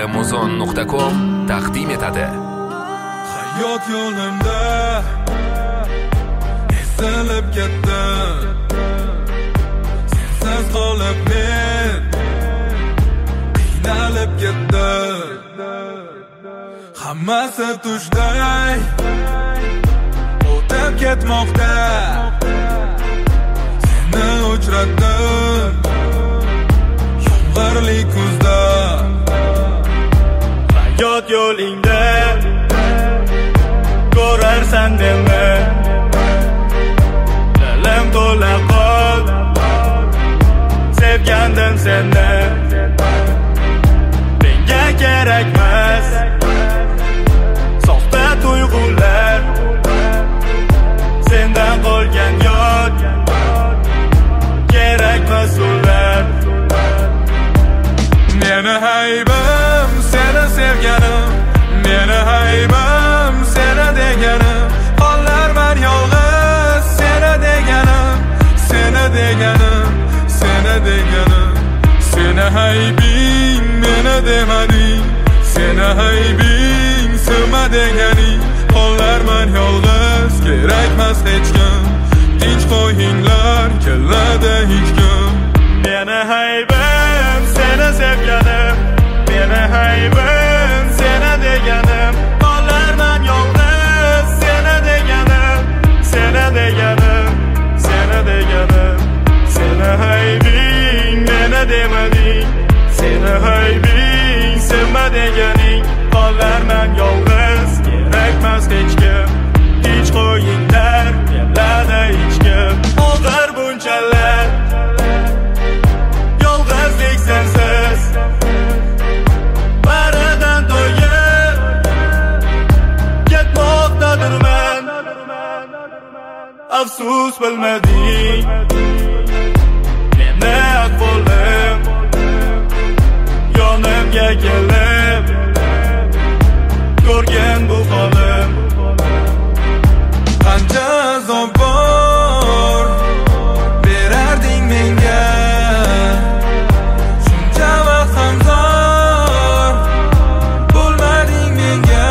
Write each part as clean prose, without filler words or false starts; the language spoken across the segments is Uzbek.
Muzon.com taqdim etadi. Hayot yo'limda ezilib ketdim, sensiz qolib men qiynalib ketdim. Hammasi tushday o'tib ketmoqda, seni uchratdim yomg'irli kuzda. Hayot yo'lingda ko'rarsan demi, dilim to'la qol sevgandim seni. Menga kerakmas soxta tuyg'ular, sendan qolgan yod kerakmas ular. Meni haybim seni sevganim, meni haybim seni deganim. Qollarman yolg'iz seni deganim, seni deganim, seni deganim. Seni haybing meni demading, seni haybing sima deganing. Qollarman yolg'iz kerakmas hech kim, tinch qo'yinglar keladi hech kim. Meni haybim seni sevganim, meni haybim seni deganim. Qollarman yolg'iz seni deganim, seni deganim, seni deganim. Seni haybing meni demading, seni haybing sima deganing. Qollarman yolg'iz kerakmas hech kim, tinch qo'yinglar keladi hech kim. Og'ir bunchalar yolg'izlik sensiz, baridan to'yib ketmoqdadirman. Afsus bilmading meni ahvolim, yonimga kelib ko'rgan bu holim. Qancha azob bor berarding menga, shuncha vaqt ham zor bo'lmading menga.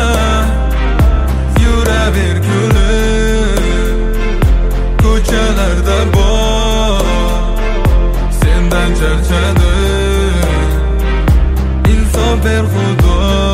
Yuraver kulib ko'chalarda bor, sendan charchadim, insof ber Xudo.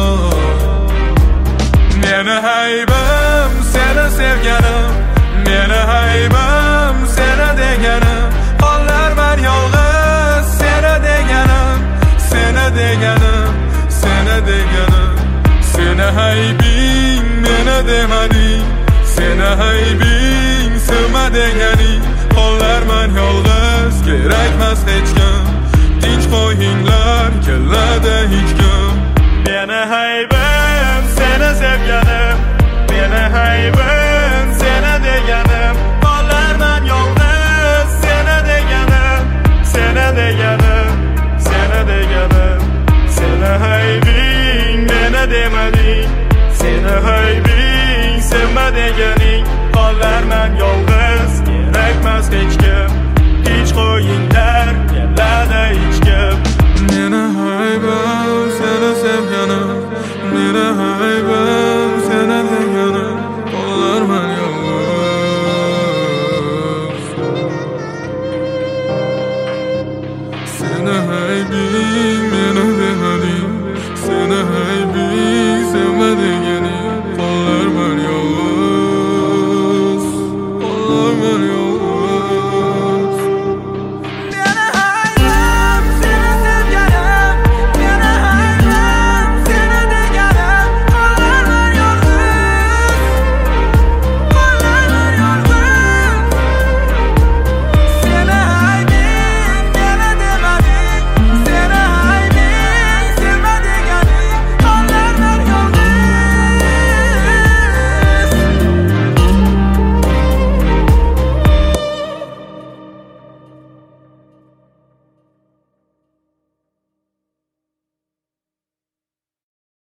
Meni haybim seni sevganim, meni haybim seni deganim. Qollarman yolg'iz seni deganim, seni deganim, seni deganim. Seni haybing meni demading, seni haybing sima deganing. Qollarman yolg'iz kerakmas hech kim, tinch qo'yinglar keladi hech kim. Meni haybim seni sevganim, meni haybim seni deganim. Qollarman yolg'iz seni deganim, seni deganim, seni deganim. Seni haybing meni demading, seni haybing sima deganing. Qollarman yolg'iz kerakmas hech kim.